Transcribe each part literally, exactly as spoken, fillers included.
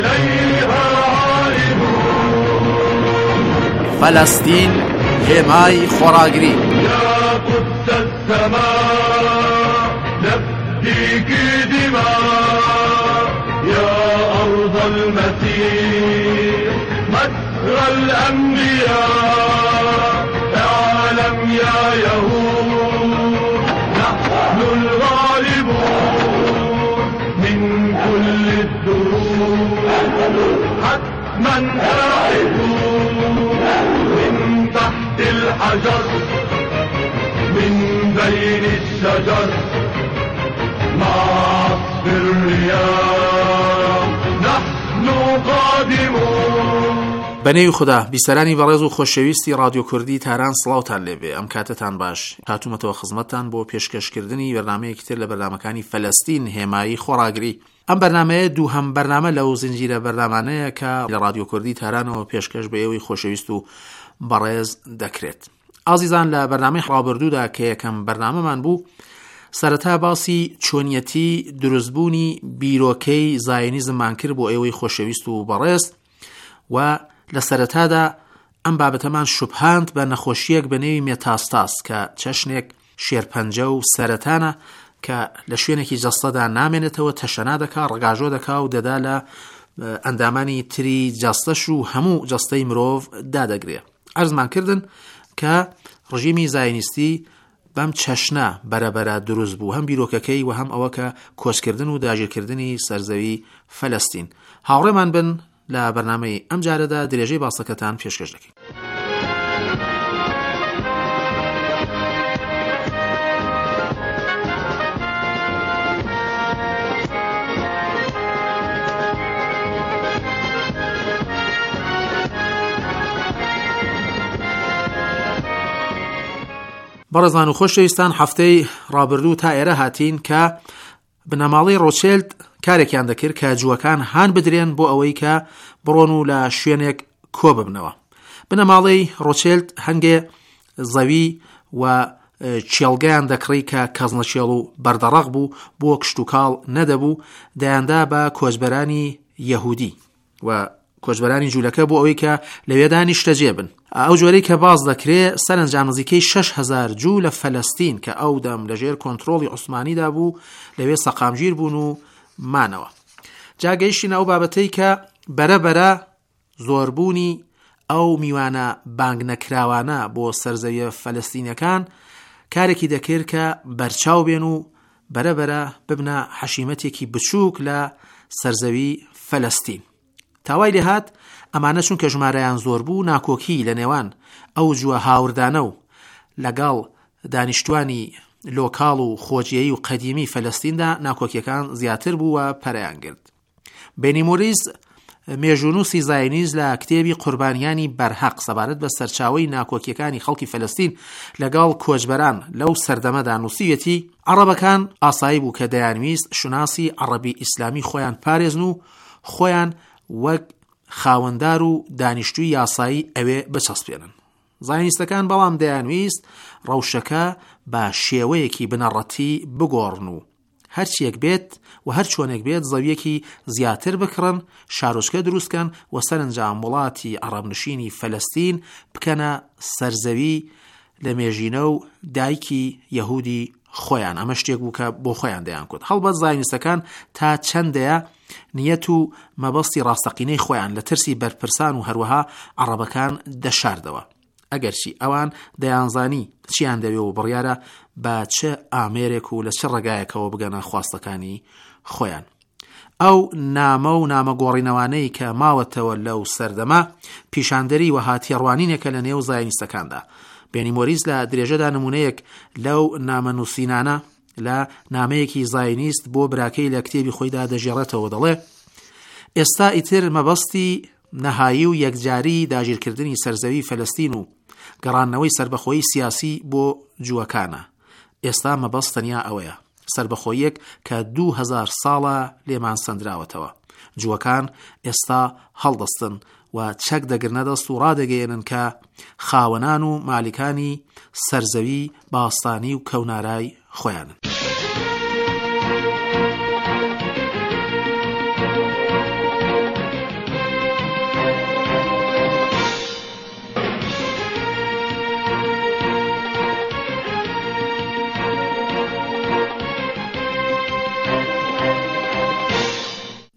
فلسطین هێمای خۆراگری. المسيح مجرى الأنبياء اعلم يا يهود نحن الغالبون من كل الدروب حتما آئدون من تحت الحجر من بين الشجر مع عصف الرياح بەنێوی خوددا بیسەرانی بەڕێز و خۆشەویستی رادیۆ کوردی تاران سڵاوتان لێبێ. ئەم کاتتان باش. هاتوومەتەوە خزمەتتان بۆ پێشکەشکردنی بەرنامەیەکی تر لە بەرنامەکانی فەلەستین هێمایی خۆراگری. ئەم بەرنامەیە دووهەم بەرنامە لەو زنجیرە بەرنامانەیە کە لە رادیۆ کوردی تارانەوە پێشکەش بە ئێوەی خۆشەویست و بەڕێز دەکرێت. ئازیزان، لە بەرنامەی ڕابردوودا کە یەکەم بەرنامەمان بوو، سەرەتا باسی چۆنیەتی دروستبوونی بیرۆکەی زایۆنیزممان کرد بۆ ئێوەی خۆشەویست و بەڕێز، و لە سەرەتادا ئەم بابەتەمان شوبهاند بە نەخۆشیەک بە نێوی مێتاستاس کە چەشنێک شێرپەنجە و سەرەتانە کە لە شوێنێکی جەستەدا نامێنێتەوە، تەشەنا دەکا، ڕگاژۆ دەکا و دەدا لە ئەندامانی تری جەستەش و هەموو جەستەی مرۆڤ دادەگرێ. عەرزمان کردن کە ڕژیمی زایۆنیستی بەم چەشنە بەرەبەرە دروست بوو، هەم بیرۆکەکەی و هەم ئەوە کە کۆچکردن و داگیرکردنی سەرزەوی فەلەستین. هاوڕێمان بن لە بەرنامەی ئەم جارەدا درێژەی باسەکەتان پێشکەش دەکەین. بەڕێزان و خۆشەویستان، هەفتەی ڕابردوو تا ئێرە هاتین کە بنەماڵەی ڕۆچێلد کارێکیان دەکرد کە جووەکان هان بدرێن بۆ ئەوەی کە بڕۆن و لە شوێنێک کۆ ببنەوە. بنەماڵەی ڕۆچێلد هەنگێ زەوی و چێڵگەیان دەکڕی کە کەزنەچێڵ و بەردەڕق بوو، بۆ کشت و کاڵ نەدەبوو، دەیاندا بە کۆچبەرانی یەهودی و کۆچبەرانی جوولەکە بۆ ئەوەی کە لەوێدا نیشتەجێ بن. ئەو جۆرەی کە باز دەکرێت سەرنجام نزیکەی شەش هەزار جوو لە فەلەستین کە ئەو دەم لەژێر کۆنتڕۆڵی عوسمانیدا بوو لەوێ سەقامگیر بوون و مانەوە. جاگەیشتین ئەو بابەتەی کە بەرەبەرە زۆربوونی ئەو میوانە بانگ نەکراوانە بۆ سەرزەویە فەلەستینەکان کارێکی دەکرد کە بەرچاو بێن و بەرەبەرە ببنە حەشیمەتێکی بچووک لە سەرزەوی فەلەستین. تاوای لێهات ئەمانە چون کە ژمارەیان زۆر بوو، ناکۆکی لە نێوان ئەو جووە هاوردانە و لەگەڵ دانیشتوانی لۆکاڵ و خۆجیایی و قەدیمی فەلەستیندا ناکۆکیەکان زیاتر بوو و پەرەیان گرت. بێنی مۆریز، مێژوونووسی زایۆنیز، لە کتێبی قوربانیانی بەرهەق سەبارەت بە سەرچاوەی ناکۆکیەکانی خەڵکی فەلەستین لەگەڵ کۆچبەران لەو سەردەمەدا نووسیوێتی عەرەبەکان ئاسایی بوو کە دەیانویست شناسی عەرەبی ئیسلامی خۆیان پارێزن و خۆیان وەک خاوەندار و دانیشتووی یاسایی ئەوێ بچەسپێنن. زایۆنیستەکان بەڵام دەیانویست ڕەوشەکە بە شێوەیەکی بنەڕەتی بگۆڕن و هەرچیەک بێت و هەر چۆنێک بێت زەویەکی زیاتر بکڕن، شارۆچکە دروستکەن و سەرنجام وڵاتی عەرەبنشینی فەلەستین بکەنە سەرزەوی لە مێژینە و دایکی یەهودی خۆیان. ئەمە شتێک بوو کە بۆ خۆیان دەیان کوت. هەڵبەت زایۆنیستەکان تا چەندەیە نیەت و مەبەستی ڕاستەقینەی خۆیان لە ترسی بەرپرسان و هەروەها عەرەبەکان دەشاردەوە، ئەگەرچی ئەوان دەیانزانی چیان دەوێ و بڕیارە بە چه ئامێرێک و لە چه ڕێگایەکەوە بگەنە خواستەکانی خۆیان. ئەو نامە و نامەگۆڕینەوانەی کە ماوەتەوە لەو سەردەما پیشاندەری و هاتیێڕوانینێکە لە نێو زایۆنیستەکاندا. بێنی مۆریز لە درێژەدا نمونەیەک لەو نامەنووسینانە لە نامەیەکی زایۆنیست بۆ براکەی لە کتێبی خۆیدا دەژێڕێتەوە، دەڵێ ئێستا ئیتر مەبەستی نەهایی و یەکجاری داگیرکردنی سەرزەوی فەلەستین و گەڕانەوەی سربەخۆیی سیاسی بۆ جووەکانە. ئێستا مەبەست تەنیا ئەوەیە، سربەخۆیەک کە دوو هەزار ساڵە لێمان سەندراوەتەوە. جووەکان ئێستا هەڵدەستن و چەک دەگرنە دەست و ڕادەگەێنن کە خاوەنان و مالیکانی سەرزەوی باستانی و کەونارای خۆیانن.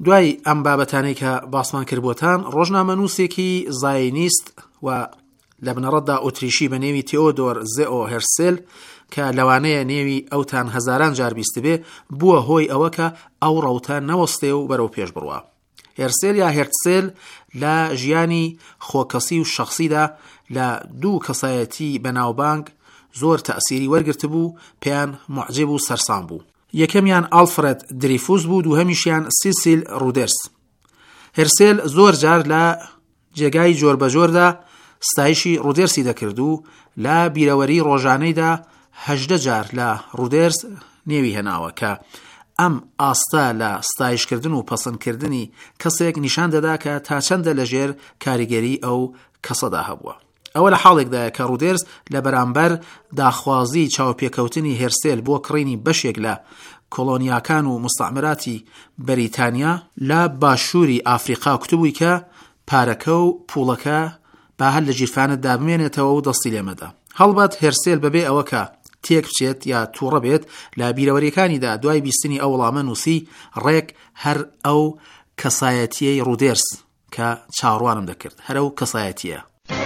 دوای ئەم بابەتانەی کە باسمان کردبووتان ڕۆژنامەنووسێکی زاینیست و لە بنەڕەتدا ئۆتریشی بە نێوی تێۆدۆر زێئۆ هێرسێل کە لەوانەیە نێوی ئەوتان هەزاران جار بیست بێ بووە هۆی ئەوە کە ئەو ڕەوتە نەوەستێ و بەرەو پێش بڕوە. هێرسێل یا هێرتسێل لە ژیانی خۆکەسی و شخصیدا لە دوو کەسایەتی بەناوبانگ زۆر تەئسیری وەرگرت بوو، پێیان معجب و سەرسام بوو. یەکەمیان ئالفرێد دریفوس بوو، دووهەمیشیان سیسیل رودرس. هێرسێل زۆر جار لە جێگای جۆربەجۆردا ستایشی رودرسی دەکرد و لە بیرەوەری ڕۆژانەیدا هەژدە جار لە رودرس نێوی هێناوە کە ئەم ئاستا لە ستایشکردن و پەسەندکردنی کەسێک نیشان دەدا کە تا چەندە لەژێر کاریگەری ئەو کەسەدا هەبووە. ئەوە لە حاڵێکدایە کە رودرس لە بەرامبەر داخوازی چاوپێکەوتنی هێرسێل بۆ کڕینی بەشێک لە کۆلۆنیاکان و مستعمراتی بەریتانیا لە باشووری ئافریقا کتبووی کە پارەکە و پوڵەکە با هەر لە جیرفانتدا بمێنێتەوە و دەستی لێمەدا. هەڵبەت هێرسێل بەبێ ئەوە کە تێک بچێت یا تووڕە بێت لە بیرەوەریەکانیدا دوای بیستنی ئەو وەڵامە نووسی ڕێک هەر ئەو کەسایەتیەی رودرس کە چاڕوانم دەکرد هەر ئەو کەسایەتیە.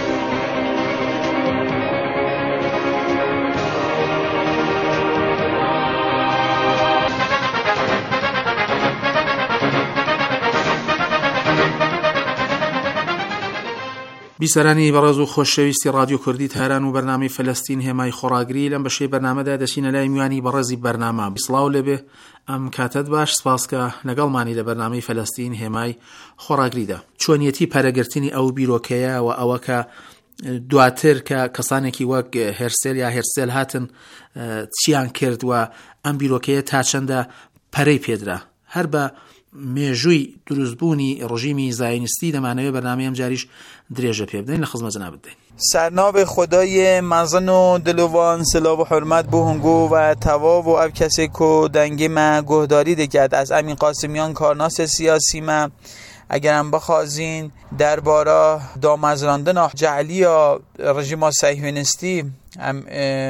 بیسەرانی بەڕێز و خۆشەویستی رادیۆ کوردی تاران و بەرنامەی فەلەستین هێمای خۆراگری لەم بەشەی بەرنامەدا دەچینە لای میوانی بەڕێزی بەرنامە. بسڵاو لێبێ، ئەم کاتت باش، سپاس کە لەگەڵمانی لە بەرنامەی فەلەستین هێمای خۆراگریدا. چۆنیەتی پەرەگرتنی ئەو بیرۆکەیە و ئەوە کە دواتر کە کەسانێکی وەک هێرسێل یا هێرسێل هاتن چیان کرد و ئەم بیرۆکەیە تا چەندە پەرەی پێدرا. هەر بە مێژووی دروستبوونی ڕژیمی زاینستی دەمانەوێت بەرنامەی ئەم جاریش درێژە پێ بدەین، لە خزمەت جەناب بدەین. سرناب خدای مزن و دلوان سلام و حرمت بو هنگو و تواو و اب کسی کو دنگی ما گهداری دکد از امین قاسمیان کارناس سیاسی ما اگرم بخوازین درباره دامزراندن جعلی یا رژیم صهیونیستی ام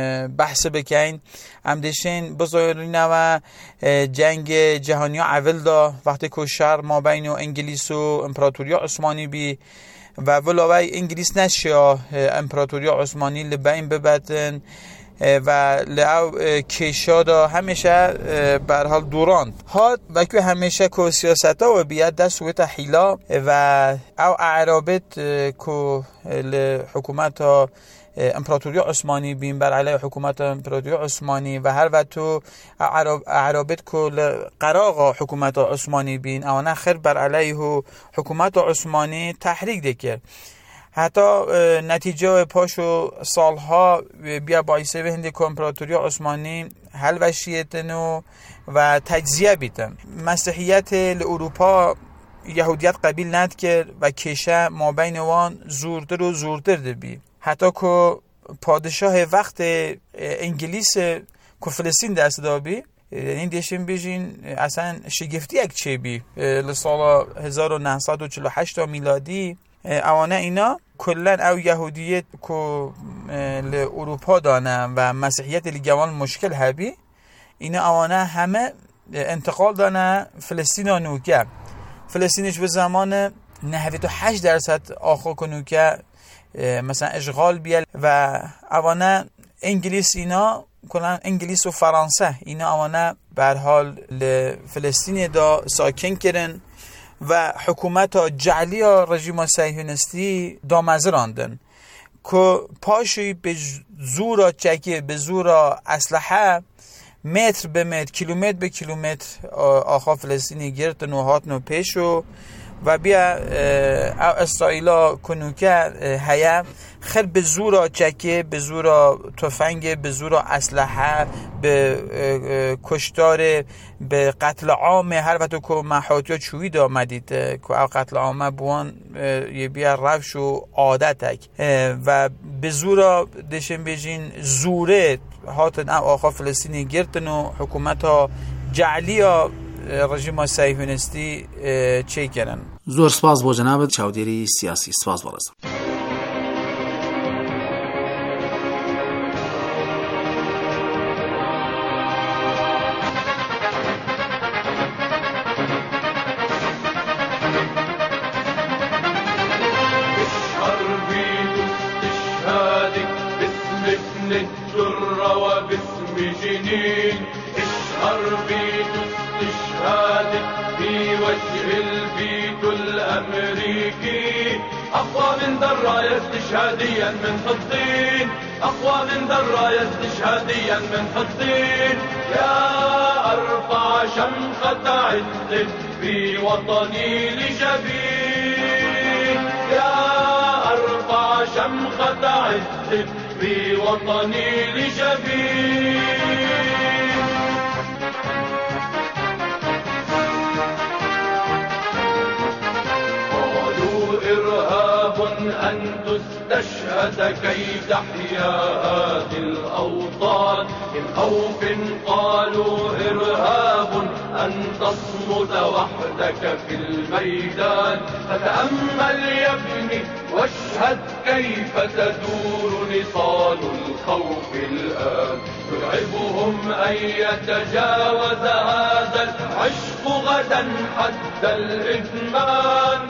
بحث بکن، ام دشین بزرگینه و جنگ جهانی اول دا وقتی که شر ما بین انگلیس و امپراتوری عثمانی بی و ولوی انگلیس نشه امپراتوری عثمانی لبین ببدن و لعو کشا دا همیشه برحال دوران ها و که همیشه که سیاست ها و بیاد دست و تحیلا و او اعرابت که حکومت ها امپراتوری عثمانی بین بر علیه حکومت امپراتوری عثمانی و هر وقت تو اعرابت که قراغ حکومت عثمانی بین او نخر بر علیه حکومت عثمانی تحریک دکر. حتی نتیجه پاشو سالها بیا باعثه به هندی که امپراتوری عثمانی حل وشیتنو و تجزیه بیتن. مسیحیت اروپا یهودیت قبیل ند کرد و کشه ما بین وان زورتر و زورتر دبی. حتی که پادشاه وقت انگلیس که فلسطین دست دابی این دیشین بیشین اصلا شگفتی یک چه بی لسال هزار و نهصد و چهل و هشت میلادی اوانه اینا کلن او یهودیت که اروپا دانه و مسیحیت لیگوان مشکل هبی اینا اوانه همه انتقال دانه فلسطین و نوکه فلسطینش به زمان نهویت و هشت درصد آخو کنوکه مثلا اشغال بیل و اوانه انگلیس اینا کلن انگلیس و فرانسه اینا اوانه برحال فلسطین دا ساکن کرن و حکومت جعلی رژیم صهیونیستی دامزراندن که پاشوی به زور چکی به زور اسلحه متر به متر کیلومتر به کیلومتر آخا فلسطینی گرتن و هاتن و پیشو و بیا اسرائیل کنوکه هیا خیلی به زور چکی به زور تفنگ به زور اسلحه به کشتار به قتل عام هر وقت که محاطی چوید آمدید که او قتل عامه بوان یه بیا روش و عادتک و به زور دشن بیجین زوره هاتن او آخا فلسطینی گرتن و حکومت ها جعلی ها رژیم صهیونیستی چه کردن. زور سپاس با جناب چاودێری سیاسی. سپاس بەڕێز. الأمريكي أقوى من دراية استشهاديا من حطين، أقوى من دراية استشهاديا من حطين. يا أرفع شمخة عز في وطني لجبين، يا أرفع شمخة عز في وطني لجبين. إرهاب أن تستشهد كي تحيا هذه الأوطان، من خوف قالوا إرهاب أن تصمد وحدك في الميدان. فتأمل يا ابني واشهد كيف تدور نصال الخوف الآن. يرعبهم أن يتجاوز هذا العشق غدا حد الإدمان.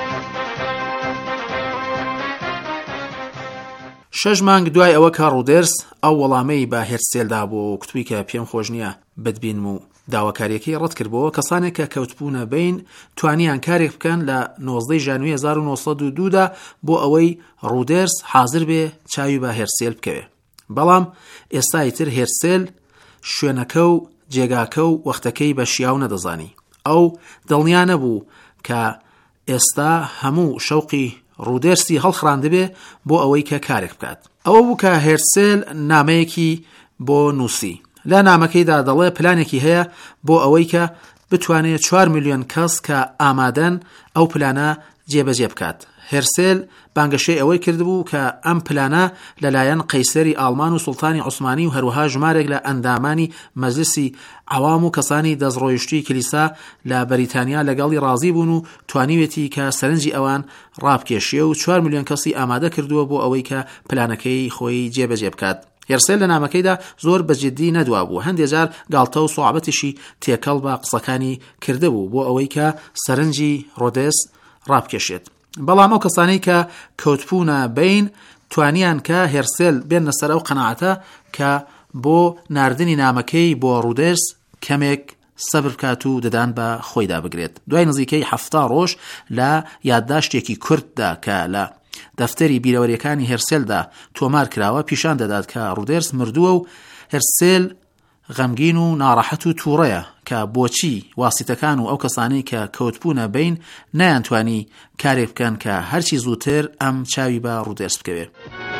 شەش مانگ دوای ئەوە کە ڕودێرس ئەو وەڵامەی با هێرسێلدا بۆ کتووی کە پێم خۆش نییە بتبین و داواکاریەکەی ڕەت کردبەوە، کەسانێک کە کەوتبوونە بین توانیان کارێک بکەن لە نۆزدەی ژانوی هەزار و نۆسەد و دوودا بۆ ئەوەی ڕودێرس حازر بێ چاوی بە هێرسێل بکەوێ. بەڵام ئێستای تر هێرسێل شوێنەکە و جێگاکە و وەختەکەی بە شیاو نەدەزانی. ئەو دڵنیا نەبوو کە ئێستا هەموو شەوقی ڕودێرسی هەڵخراندبێ بۆ ئەوەی کە کارێک بکات. ئەوە بوو کە هێرسێل نامەیەکی بۆ نووسی. لە نامەکەیدا دەڵێ پلانێکی هەیە بۆ ئەوەی کە بتوانێت چوار میلیۆن کەس کە ئامادەن ئەو پلانە جێبەجێ بکات. هێرسێل بانگەشەی ئەوەی کردبوو کە ئەم پلانە لەلایەن قەیسەری ئاڵمان و سوڵتانی عوسمانی و هەروەها ژمارێک لە ئەندامانی مەجلیسی عەوام و کەسانی دەستڕۆیشتی کلیسا لە بەریتانیا لەگەڵی ڕازی بوون و توانیوێتی کە سەرنجی ئەوان ڕابکێشیە و چوار میلیۆن کەسی ئامادە کردووە بۆ ئەوەی کە پلانەکەی خۆی جێبەجێ بکات. هێرسێل لە نامەکەیدا زۆر بەجددی نەدوا بوو، هەندێک جار گاڵتە و سوعبەتیشی تێکەڵ بە قسەکانی کردبوو بۆ ئەوەی کە سەرنجی ڕۆدێس ڕابکێشێت. بەڵام ئەو کەسانەی کە کەوتبوونە بین توانیان کە هێرسێل بێنە سەر ئەو قەناعەتە کە بۆ ناردنی نامەکەی بۆ ڕودێرس کەمێک سەبر بکات و دەدان بە خۆیدا بگرێت. دوای نزیکەی هەفتا ڕۆژ لە یادداشتێکی کورددا کە لە دەفتەری بیرەوەریەکانی هێرسێلدا تۆمار کراوە پیشان دەدات کە ڕودێرس مردووە و هێرسێل غەمگین و ناڕەحەت و تووڕەیە کە بۆچی واسیتەکان و ئەو کەسانەی کە کەوتبوونە بین نەیانتوانی کارێک بکەن کە هەرچی زووتر ئەم چاوی بە ڕودێرس بکەوێت.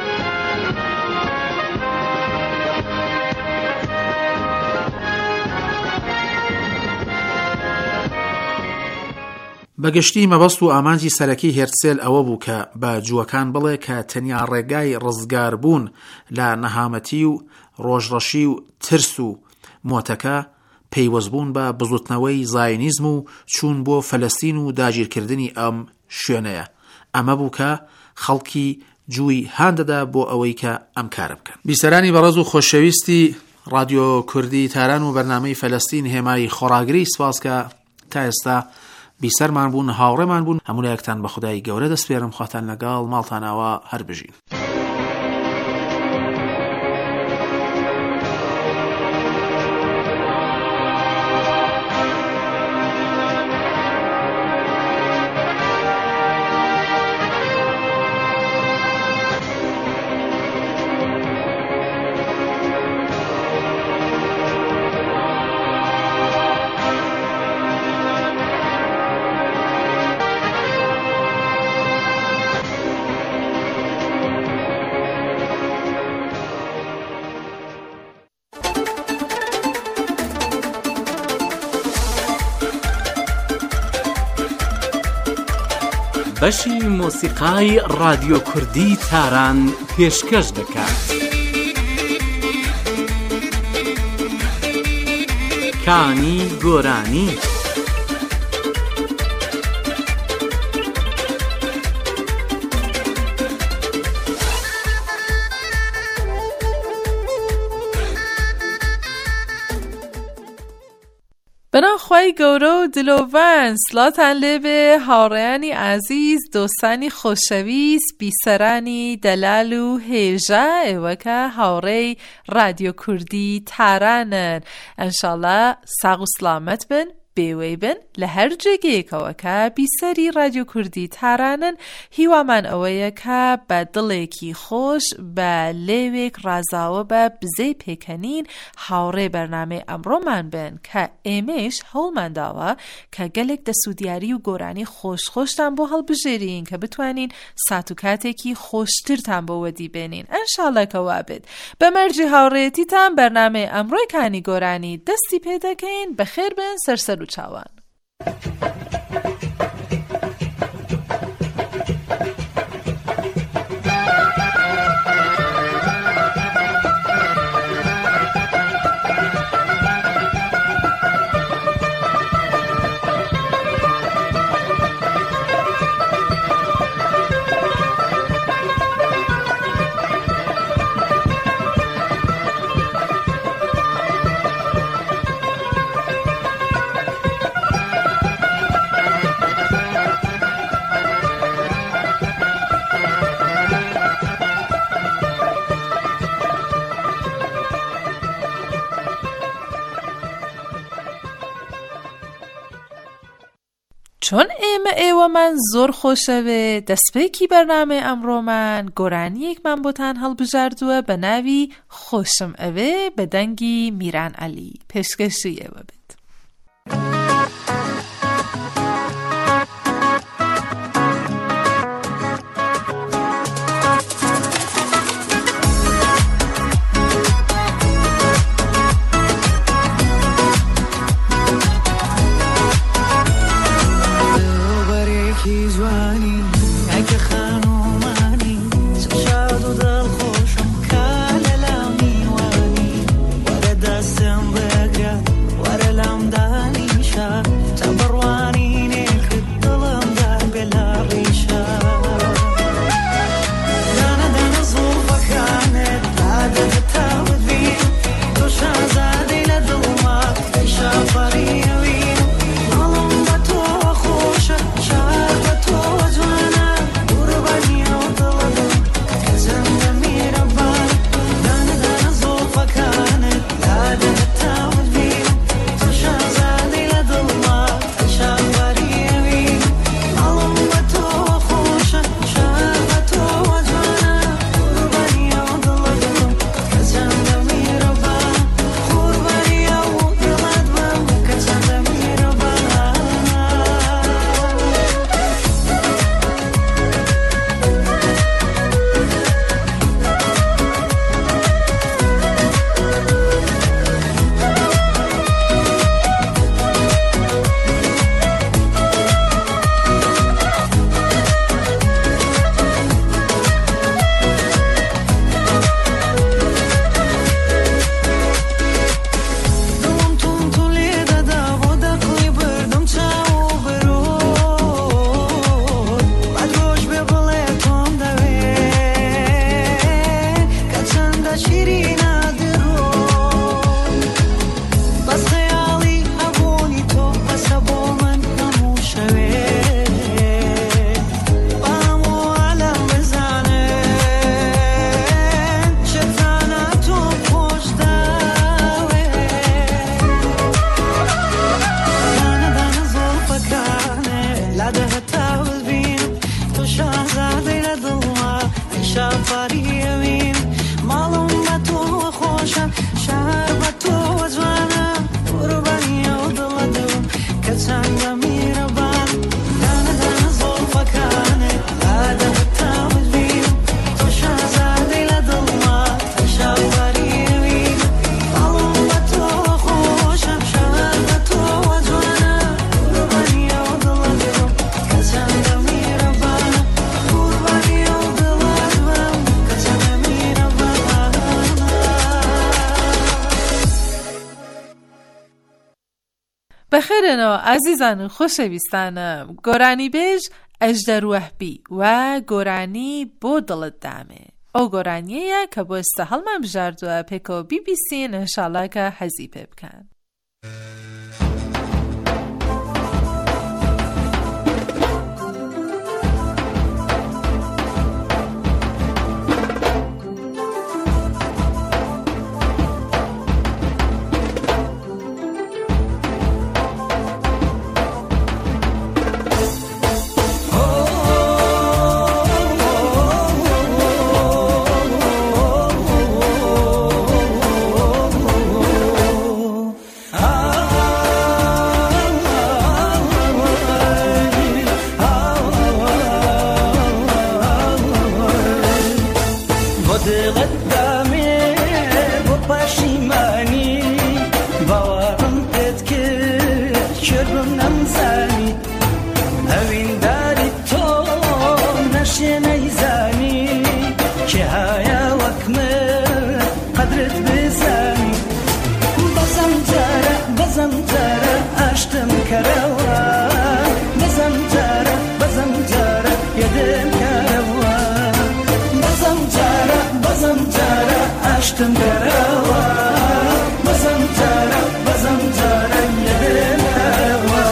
بەگشتی مەبەست و ئامانجی سەرەکی هێرسێل ئەوە بوو کە بە جووەکان بڵێ کە تەنیا ڕێگای ڕزگار بوون لە نەهامەتی و ڕۆژڕەشی و ترس و مۆتەکە پەیوەستبوون بە بزوتنەوەی زاینیزم و چوون بۆ فەلەستین و داگیرکردنی ئەم شوێنەیە. ئەمە بوو کە خەڵکی جووی هاندەدا بۆ ئەوەی کە ئەم کارە بکەن. بیسەرانی بەڕێز و خۆشەویستی رادیۆ کوردی تاران و بەرنامەی فەلەستین هێمای خۆراگری سپاس کە تا ئێستا بیسەرمان بوون، هاوڕێمان بوون. هەموو لایەکتان بە خودای گەورە دەسپێرم، خواتان لەگەڵ، ماڵتانەوە هەر بژین. بەشی مۆسیقای رادیۆ کوردی تاران پێشکەش دەکات. کانی گۆرانی. بناخوای گەورە و دلۆڤان سڵاتان لێبێ هاوڕێیانی عەزیز، دۆستانی خۆشەویست، بیسەرانی دەلال و هێژە، ئێوەکە هاوڕێی رادیۆ کوردی تارانن. ئەنشاڵڵا ساغ و سڵامەت بن. بێوەی لە هەر جێگەیەکەوەکە بیسەری رادیۆ کوردی تارانن هیوامان ئەوەیە کە بە دڵێکی خۆش بە لێوێک ڕازاوە بە بزەی پێکەنین هاوڕێ بەرنامەی ئەمڕۆمان بن کە ئێمەش هەوڵمانداوە کە گەلێک دەسوودیاری و گۆرانی خۆش خۆشتان بۆ هەڵبژێرین کە بتوانین سات و کاتێکی خۆشترتان بۆ وەدی بێنین. ئەنشاڵە کەوا بێت. بە مەرجی هاوڕێتیتان بەرنامەی ئەمڕۆی کانی گۆرانی دەستی پێ دەکەین. بەخێر بن سەرسەر و چاوان. چون ئێمە ئێوەمان زۆر خۆشەوێ دەستپێکی بەرنامەی ئەمڕۆمان گۆرانیەکمان بۆتان هەڵبژاردووە بە ناوی خۆشم ئەوێ بە دەنگی میران عەلی. پێشکەشی ئێوە بێت. بەخێرنەوە ئازیزان و خۆشەویستانم. گۆرانی بێژ ئەژدەر وەهبی و گۆرانی بۆ دڵت دامێ. ئەو گۆرانیەیە کە بۆ ئێستا هەڵمان بژاردووە پێکەوە بی بی سین ئینشاڵڵا کە حەزی پێ بکەن. نشینی زنی که هایا وکمه قدرت بزنی بزم جاره بزم جاره اشتم کروا بزم جاره بزم جاره یدم کروا بزم جاره بزم جاره اشتم کروا بزم جاره بزم جاره یدم کروا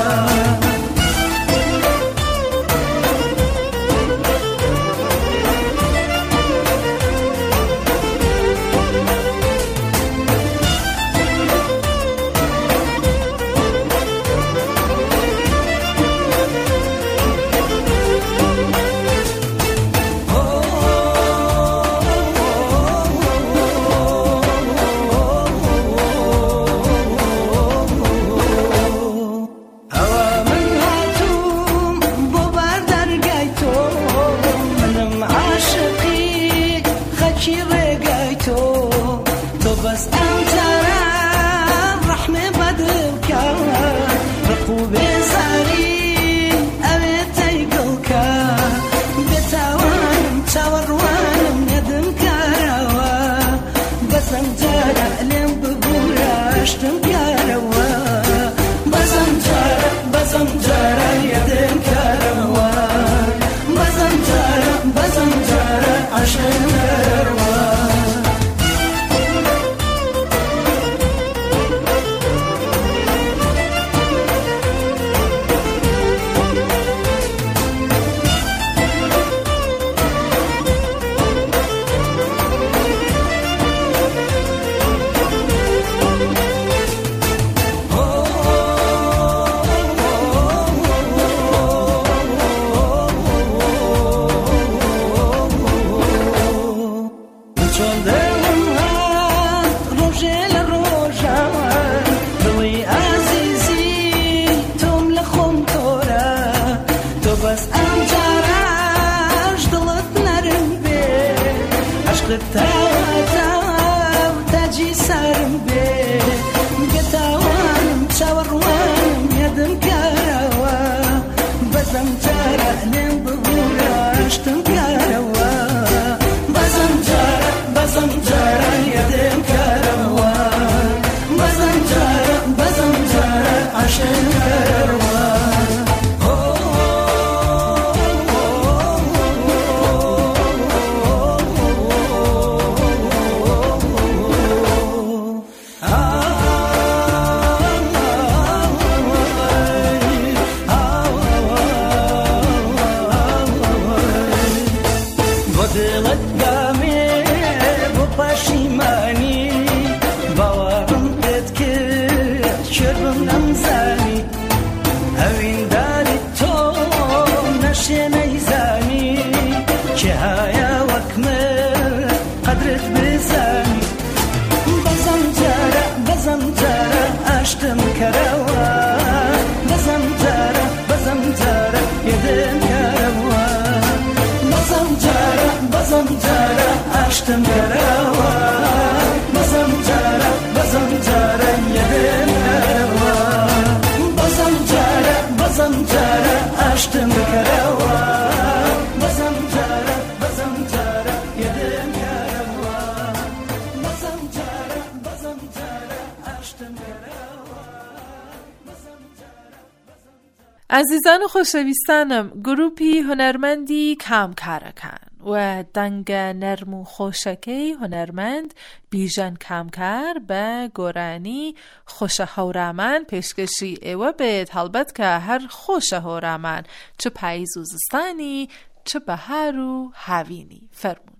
عزیزان خوشویستانم، گروپی هنرمندی کامکارەکان و دەنگە نەرم و خۆشەکەی هنەرمەند بیژەن کامکار بە گۆرانی خۆشە هەورامان پێشکەشی ئێوە بێت، هەڵبەت کە هەر خۆشە هەورامان چ پاییز و زستانی چ بەهار و هاوینی. فەرموون.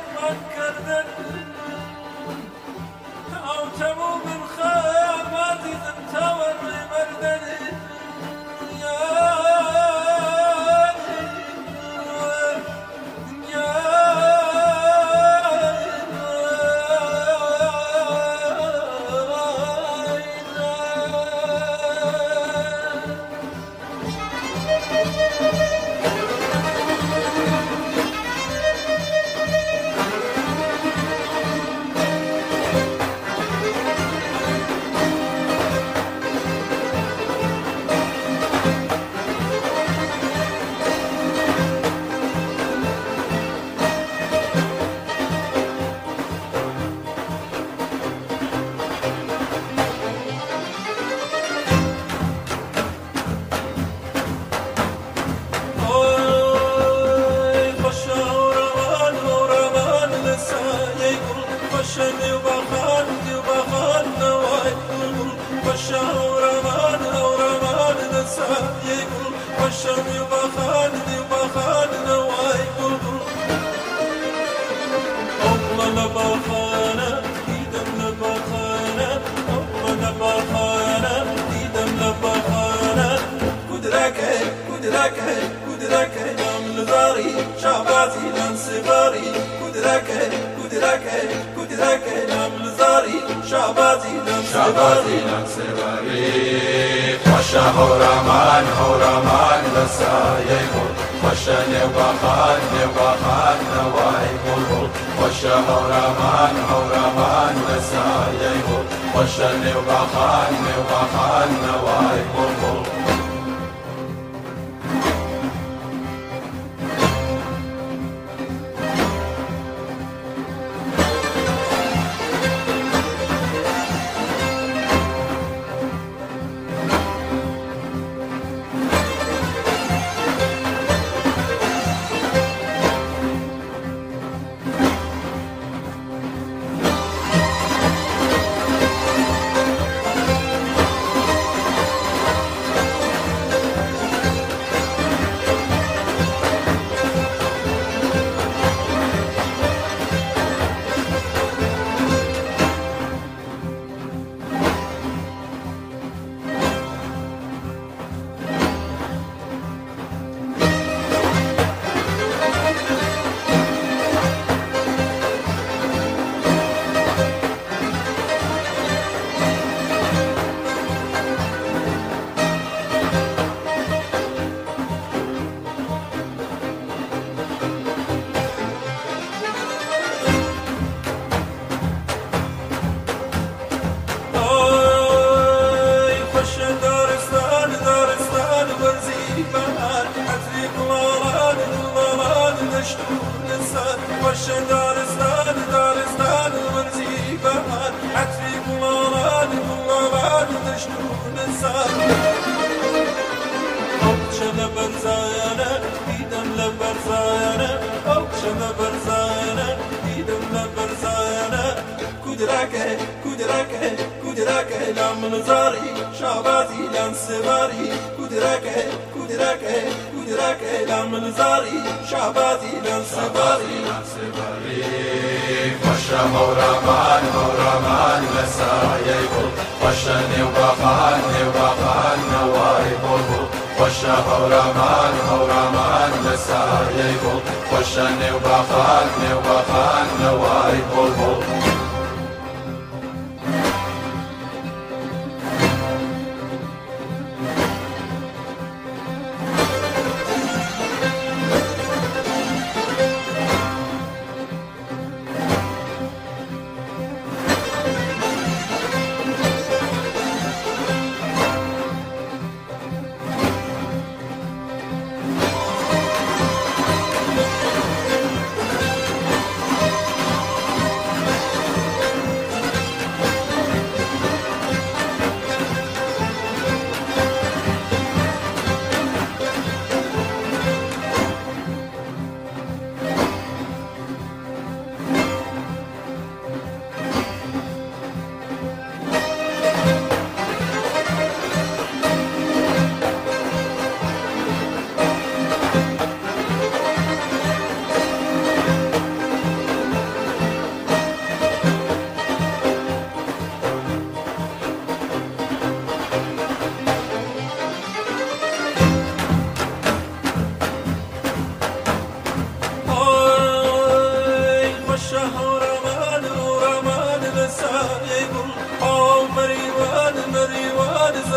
من کردن او تموم الخيامات اذا توري مردني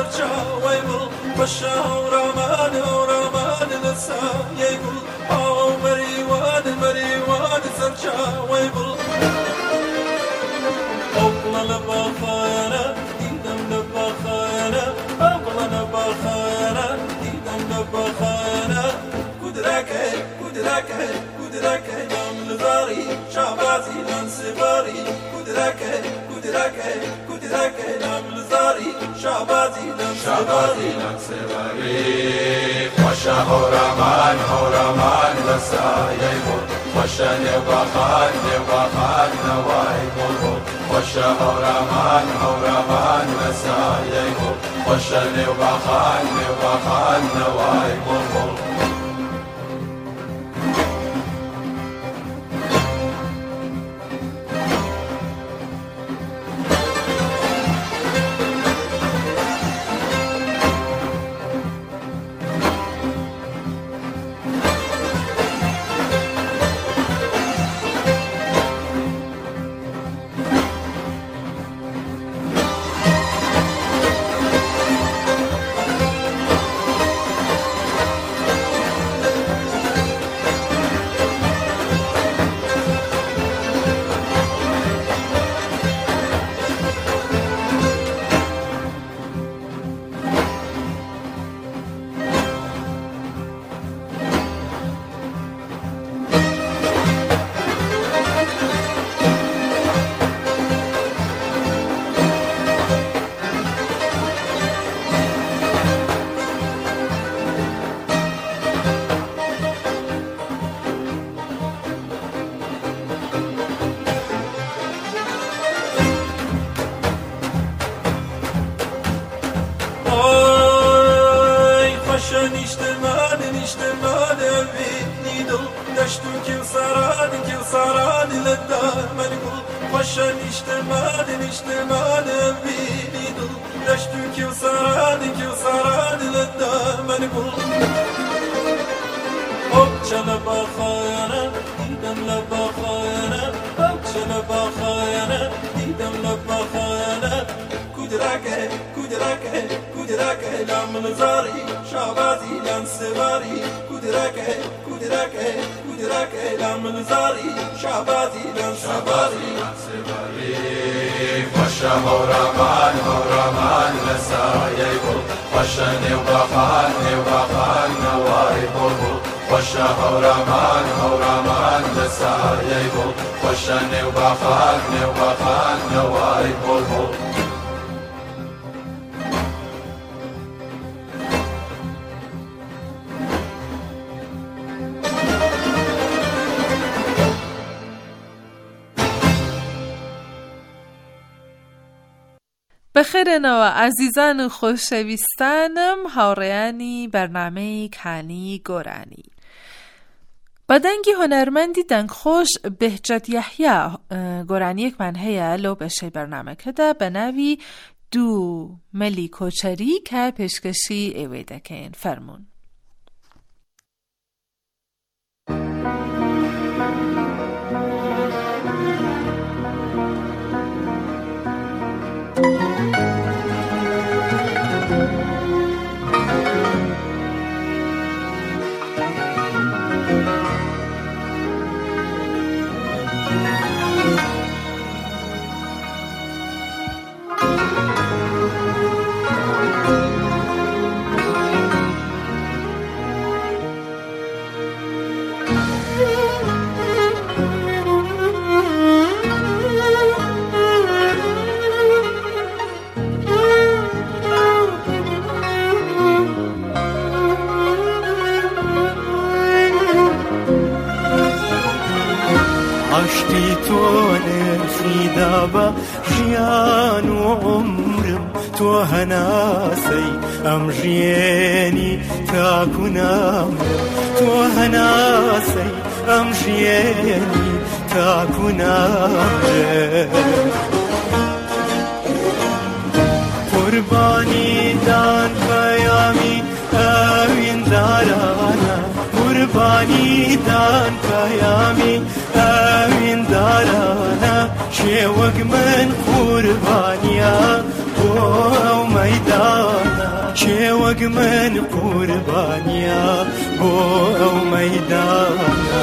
سرچا ويبل والشهر رمان ورمان لسا يقول أو مريوان مريوان سرچا ويبل أقلا لبخانا ديدم لبخانا أقلا لبخانا ديدم لبخانا قدرك قدرك قدرك يوم لغاري شعبازي لانسباري قدرك قدرك قدرك يوم لغاري شعبازي لانسباري وشهر رمان هرمان لسايبو وشن يبخان يبخان نوايبو وشهر رمان هرمان لسايبو وشن يبخان يبخان نوايبو نشتمان نشتمان بيتني دل دشتو كل سران كل سران للدار منقول خشن نشتمان نشتمان بيتني دل دشتو كل سران كل سران للدار منقول أبشل بخانا ديدم لبخانا أبشل بخانا ديدم لبخانا كدرك كدرك كدرك لام نزاري شعبازي لانسباري كدرك كدرك كدرك لام نزاري شعبازي لانسباري وشهر رمان هرمان لسايبو وشن يبخان يبخان نوايبو وشهر رمان هرمان لسايبو وشن يبخان يبخان نوايبو بخیرنەوە ئازیزان و خۆشەویستانم هاوڕێیانی بەرنامەی کانی گۆرانی. بەدەنگی هۆنەرمەندی دەنگخۆش بهجەت یەحیا گۆرانیەکمان هەیە لەو بەشەی بەرنامەکەدا بە ناوی دوو مەلی کۆچەری کە پێشکەشی ئێوەی دەکەین. فەرموون. عشتی تو نرخیدا بە ژیان و عمرم تۆ هەناسەی ئەم ژیێنی تاکو نامرم تۆ هەناسەی ئەم ژیێنی تاکو نامرم قوربانی دان پەیامی ئەویندارانە قوربانی دان پەیامی ئەویندارانە شێوەک من قوربانیە بۆ ئەو مەیدانە وەک من قوربانیە بۆ ئەو مەیدانە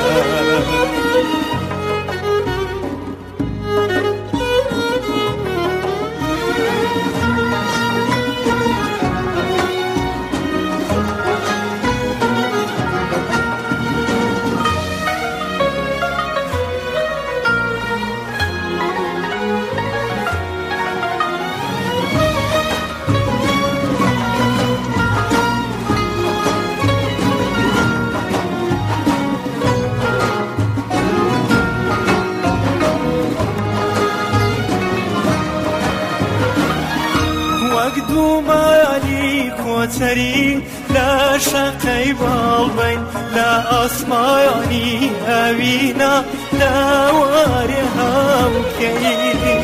کۆچەری لە شەقەی باڵبین لە ئاسمانی ئەوینە لە وارێ هاوکەی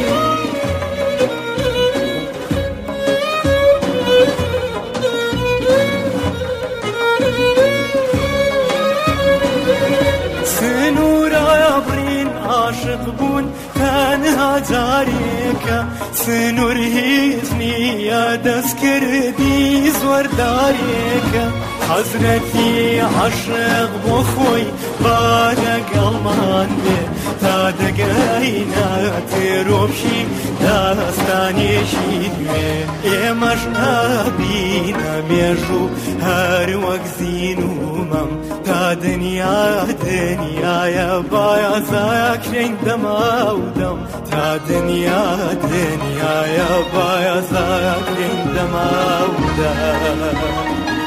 سنوورە بڕین عاشق بوون تەنها جارێکە سنوور هیچ نییە دەستکردی زۆردارێکە حەزرەتی عاشق بۆ خۆی با لەگەڵمان بێ تا دەگەینە تێرۆپشی داستانێکی دوێ ئێمەش نابینە مێژوو هەر وەک زین و مەم تا دنیا دنیایە بایازاکرێن دەما و دەم تا دنیا دنیایە بایازاکرێن دەما و دەم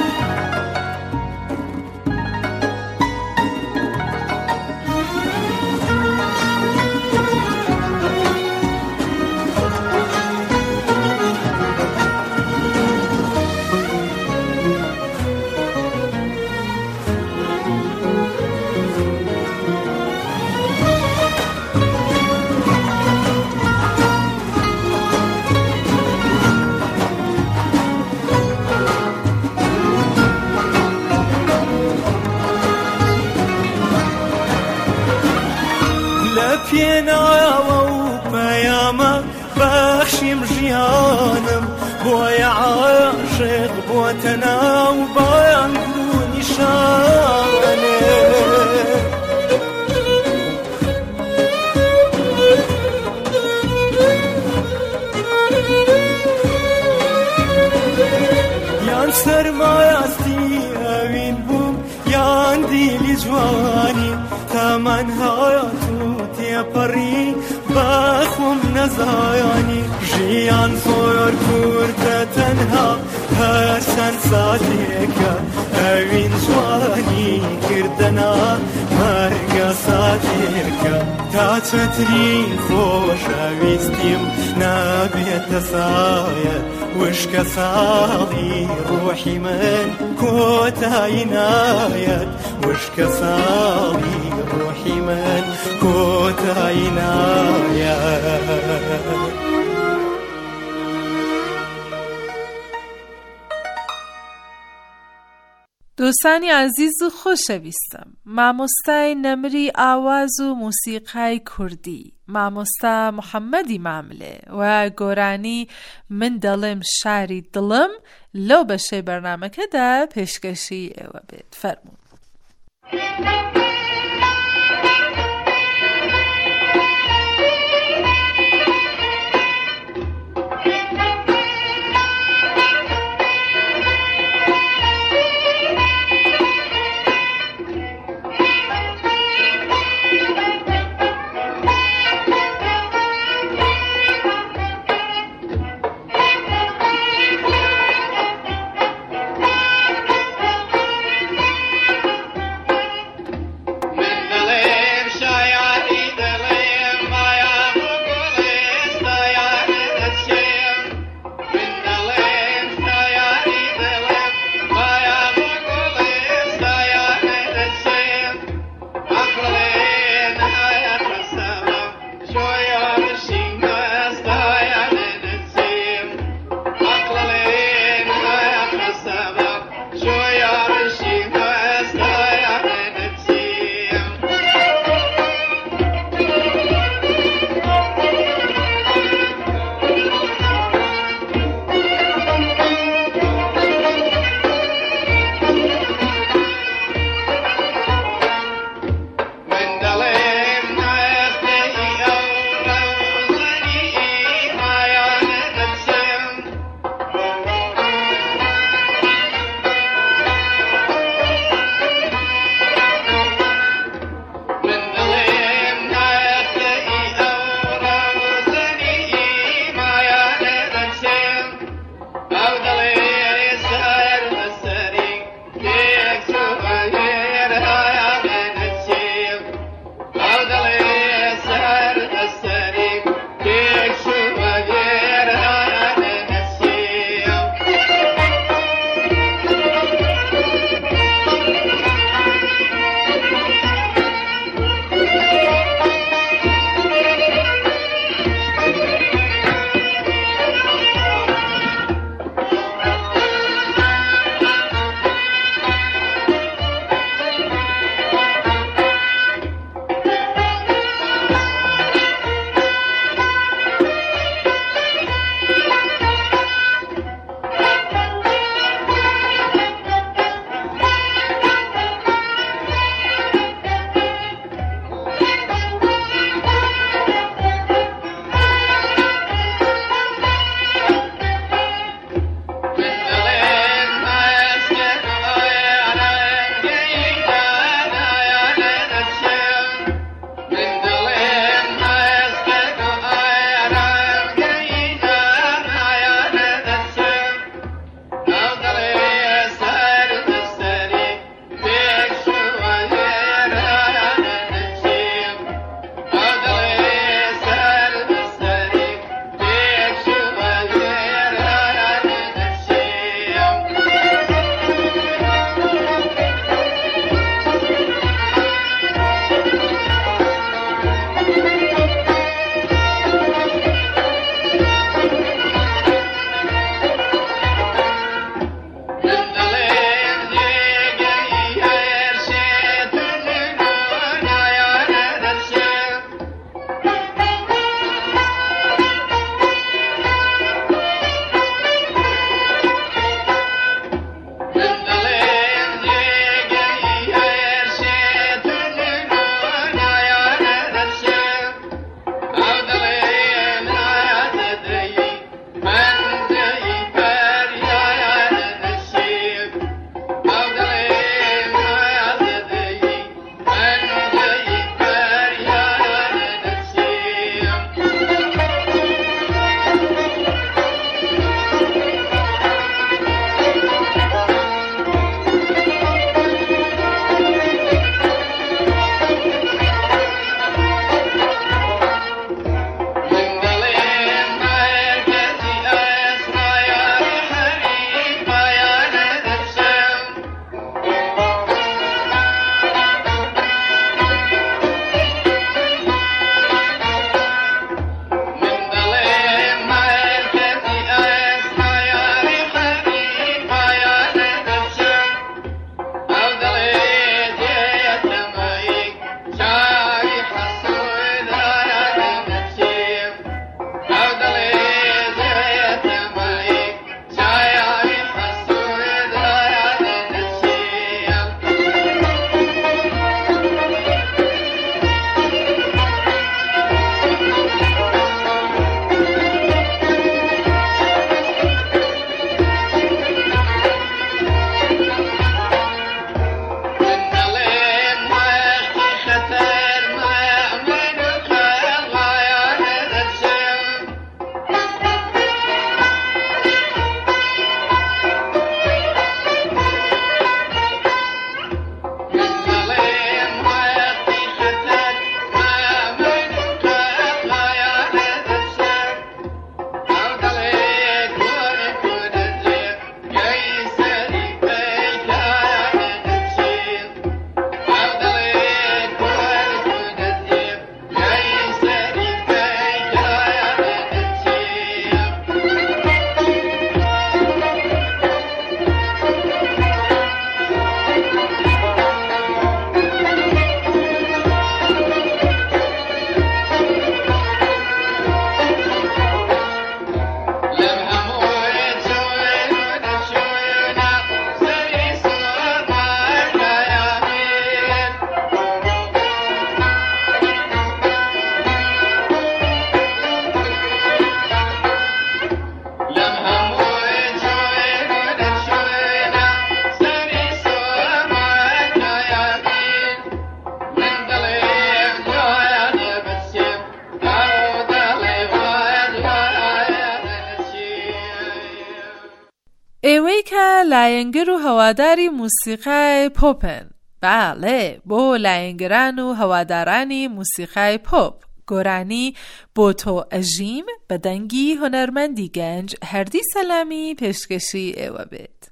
پێناوە و پەیامە بەخشیم ژیانم بۆیە عاشق بۆتە ناو بایان و نیشانێ یان سەرمایەستی ئەوین بووم یان دیلی جوانی تەمەنهایەت پەڕی بەخۆم نەزایانی ژیان زۆر کوردە تەنها هەر چەند ساتێکە ئەوین جوانی کردەنا مەرگە ساتێکە تا چەتری خۆشەویستیم نابێتە سایەت وشکە ساڵی ڕۆحی من کۆتایی نایەت وشکە ساڵی ڕۆحی من کۆتایی نایەت دۆستانی عزیز و خۆشەویستم، مامۆستای نەمری ئاواز و موسیقای کوردی مامۆستا محەممەدی ماملێ و گۆرانی من دەڵێم شاری دڵم لەو بەشەی بەرنامەکەدا پێشکەشی ئێوە بێت. فەرموو. لاینگر و هواداری موسیقی پوپن. بله، بۆ لایەنگەران و هەوادارانی موسیقای پۆپ گۆرانی بۆ تۆ ئەژیم بە دەنگی هونەرمەندی گەنج هەردی سەلامی پێشکەشی ئێوە بێت.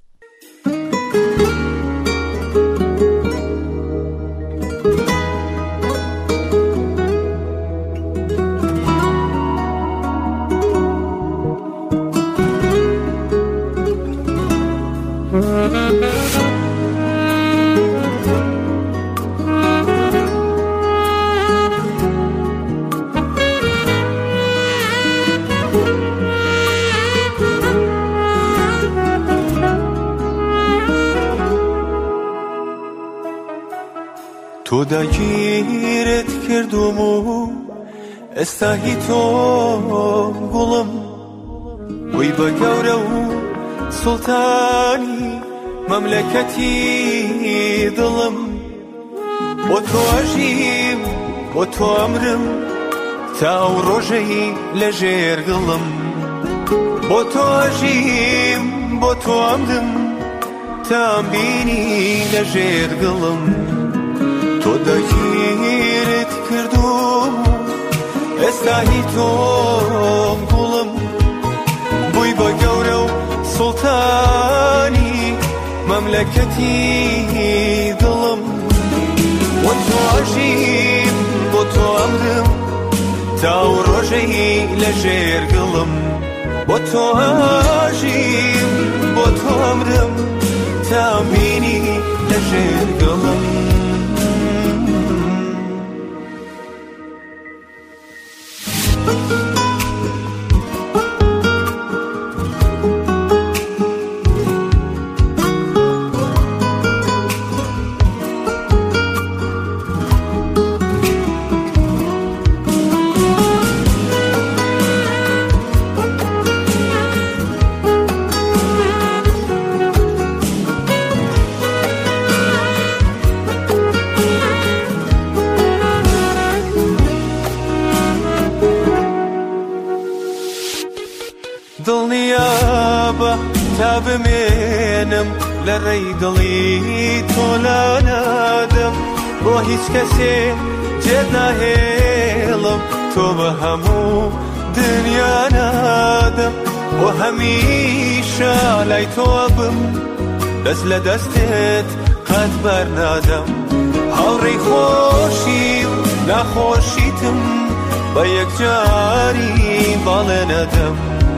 تو دەگیرت کردوم و ئێستاهی تۆ گوڵم وەی بە گەورە و سوڵتانی مەملەکەتی دڵم بۆ تۆ ئەژیم بۆ تۆ ئەمرم تا ئەو ڕۆژەی لەژێر گڵم بۆ تۆ ئەژیم بۆ تۆ ئەمرم تا ئەمبینی لەژێر گڵم تۆ دەگیرت کردوم ئێستاهی تۆ گوڵم بووی بە گەورە و سوڵتانی مەملەکەتی دڵم بۆ تۆ ئەژیم بۆ تۆ ئەمرم تا ئەو ڕۆژەی لەژێر گڵم بۆ تۆ ئەژیم بۆ تۆ ئەمرم تا ئەمبینی لەژێر گڵم دڵنیابە تا بمێنم لە ڕێی دڵی تۆ لا نادەم بۆ هیچ کەسێ جێت ناهێڵم تۆ بە هەموو دنیا نادەم بۆ هەمیشە لای تۆ بم دەست لە دەستێت قەت بەرنادەم هاوڕێی خۆشی و ناخۆشیتم بە یەکجاری باڵێ نەدەم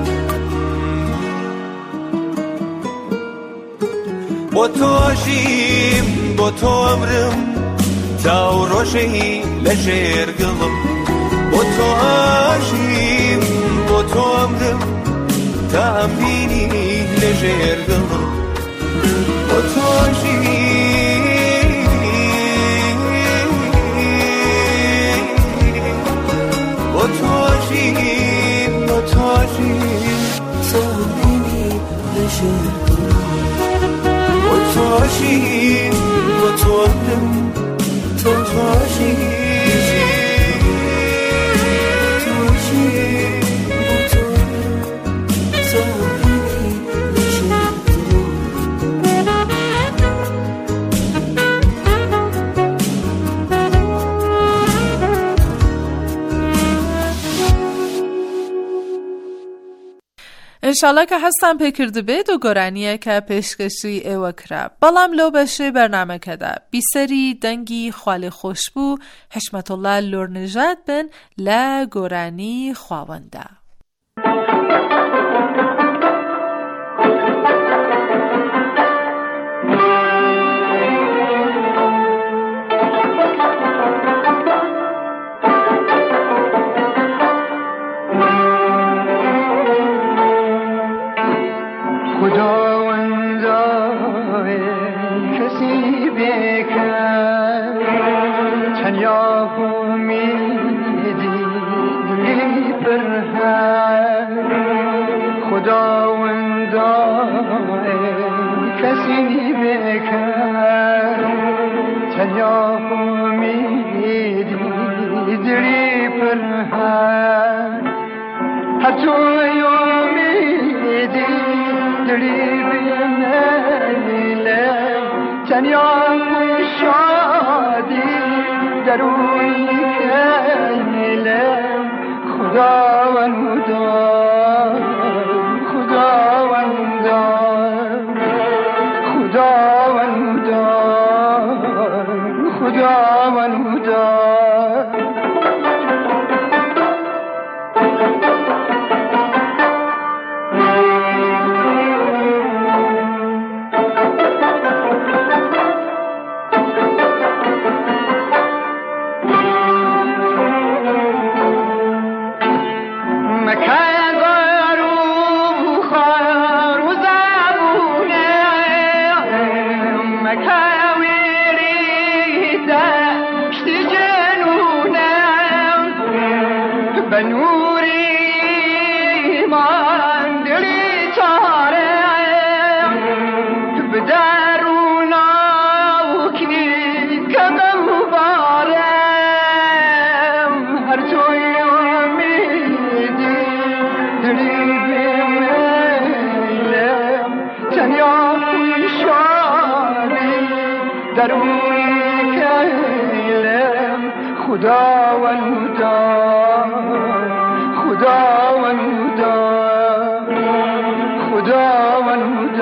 بۆ تۆ ئەژیم بۆ تۆ ئەمرم تا ئەو ڕۆژەی لەژێر گڵم بۆ تۆ ئەژیم بۆ تۆ ئەمرم تا ئەمبینی لەژێر گڵم بۆ تۆ ئەژیم بۆ تۆ ئەژیم بۆ تۆ ئەژیم تا ئەمبینی لەژێر تو عشیم و تو عمرم تو تو عشیم تو عشیم و تو انشالله که هستم پێکرد بێت و گۆرانیە کە پێشکەشی ئێوە کرا بەڵام لەو بەشەی بەرنامەکەدا بیسەری دەنگی خواڵێ خۆش بوو حشمەتوڵڵا لۆرنژاد بن لە گۆرانی خواوەندە. حتی یومی دی دلی بینه درونی کلم خداوند خداوند خداوند خداوند درونی کلم خداوند خداوند خداوند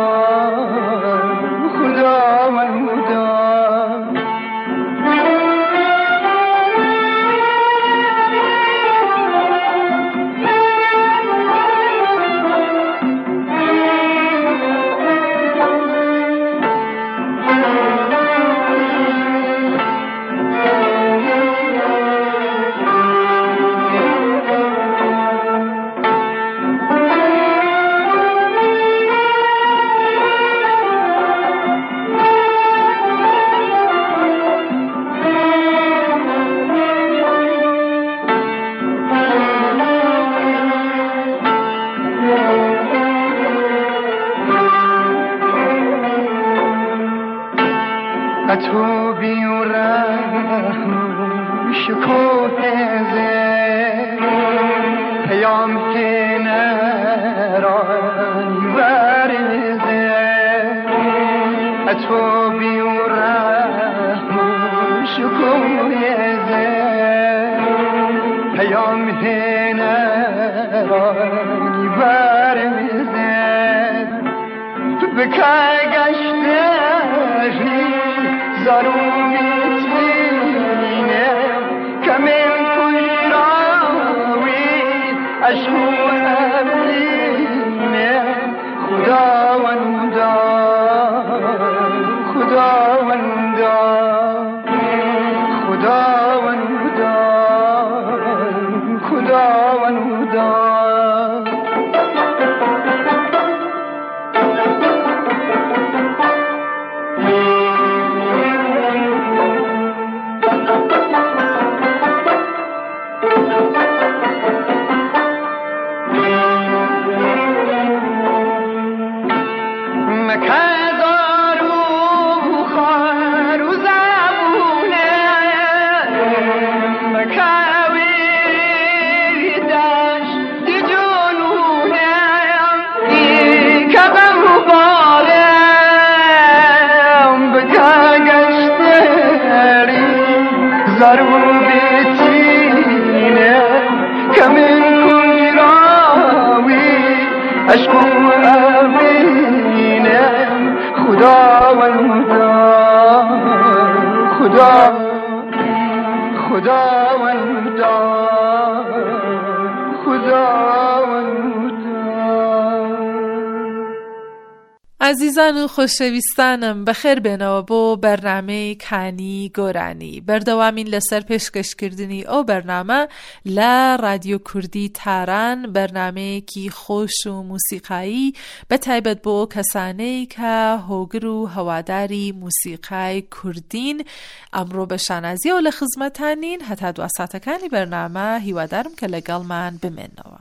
خداوند تو بیورم شکوه زه پیام که نرانی ورزه تو بیورم شکوه زه پیام که نرانی ورزه بکه گشته زارومی تینه کمین کشراوی اشو امینه خداوند خداوند خداوند خداوند عزیزان و خۆشەویستانم بەخێر بێنەوە بۆ بەرنامەی کانی گۆرانی. بەردەوامین لەسەر پێشکەشکردنی ئەو بەرنامە لە رادیۆ کوردی تاران، بەرنامەیەکی خۆش و موسیقایی بە تایبەت بۆ کەسانەی کە هۆگر و هەواداری موسیقای کوردین. ئەمڕۆ بە شانازیەوە لە خزمەتانین. هەتا دوا ساتەکانی بەرنامە هیوادارم کە لەگەڵمان بمێنەوە.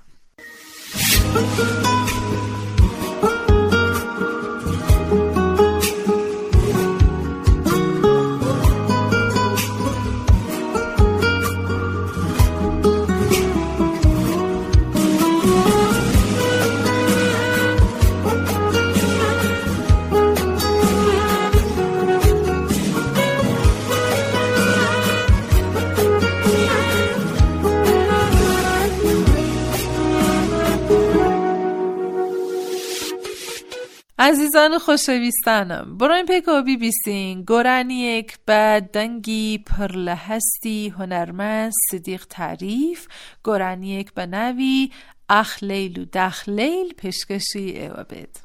عزیزان خوشویستانم، برایم پیکو بی بیسین گۆرانیەک بە دەنگی پڕ لە هەستی هونەرمەند سیدیق تعریف، گۆرانیەک بە ناوی ئاخ لەیل و داخ لەیل پێشکەشی ئێوە بێت.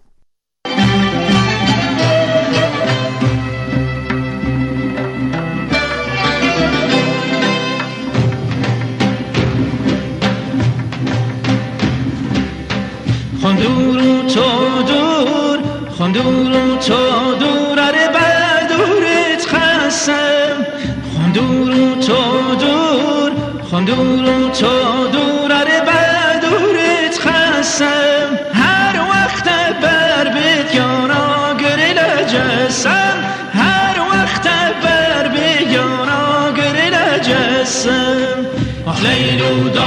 خندور و تو دور، خندور و تو دور، اره بردورت خستم. خندور و تو دور، خندور و تو